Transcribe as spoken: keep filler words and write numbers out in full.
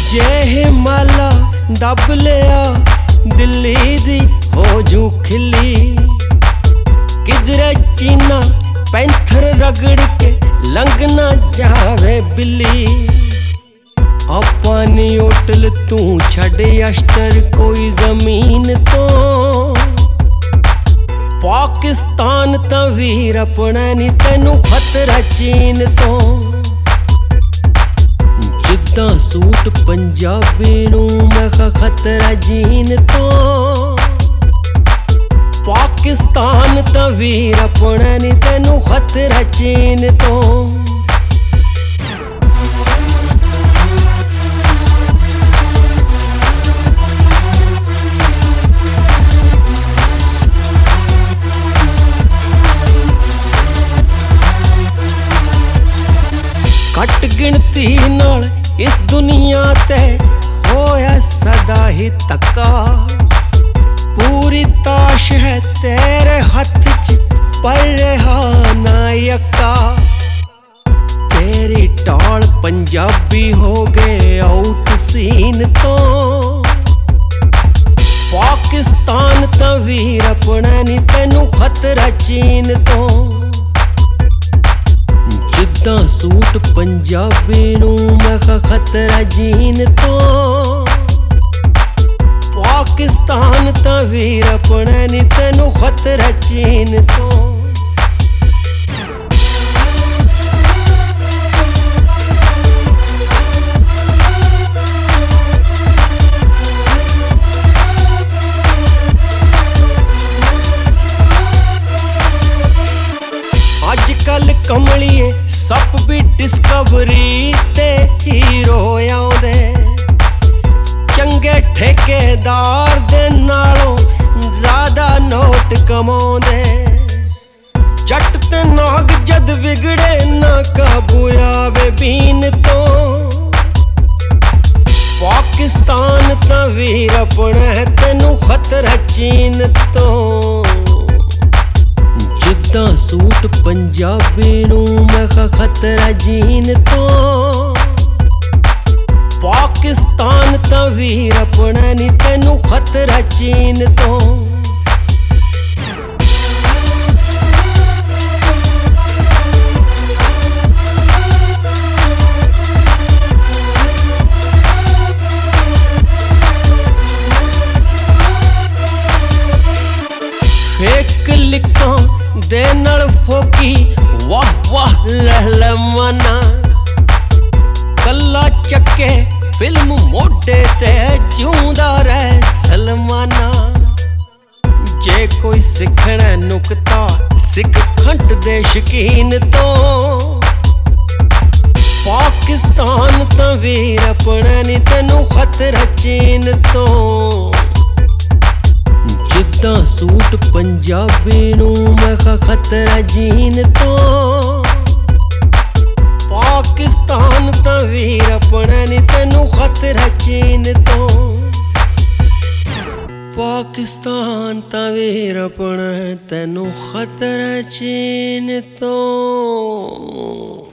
जे हिमाला दब लिया दिल्ली दी हो जू खिली। किधरे चीना पैंथर रगड़ के लंघना जावे बिल्ली। अपनी होटल तू छड़े अश्तर कोई जमीन तो। पाकिस्तान ता वीर अपना नी तेनू खतरा चीन तो। जिद्दां सूट पंजाबी नू मैं खतरा जीन तो। पाकिस्तान ता वीर अपना नी तेनू खतरा चीन तो। घट गिनती नाल इस दुनिया ते होया सदा ही तक्का। पूरी ताश है तेरे हथ च पर रहा ना यक्का। तेरी टाल पंजाबी हो गए आउट सीन तो। पाकिस्तान ता वीर अपना नी तेनू खतरा चीन तो। जिद्दां सूट पंजाबी नू मैं खतरा जीन तो। पाकिस्तान ता वीर अपना नी तेनू खतरा चीन तो। अजकल कमलिए सप भी डिस्कवरी ते हीरो आउंदे। चंगे ठेकेदार दे नालों ज्यादा नोट कमाउंदे। जट ते नाग जद विगड़े ना काबू आवे बीन तो। पाकिस्तान ता वीर अपना है तेनू खतरा चीन तो। जिद्दां सूट पंजाबी नू मैं खतरा जीन तो। पाकिस्तान ता वीर अपना नी तेनू खतरा चीन तो। फेक लिखा दे नल फोकी वाह वाह लहला मना। कल्ला चक्के फिल्म मोटे ते जिउंदा रह सलमाना। जे कोई सिखना नुकता सिख खंड दे शकीन तो। पाकिस्तान ता वीर अपना नी तेनू खतरा चीन तो। जिद्दां सूट पंजाबी नू मैं खतरा जीन तो। पाकिस्तान ता वीर अपना नी तेनू खतरा चीन तो। पाकिस्तान ता वीर अपना तेनू खतरा चीन तो।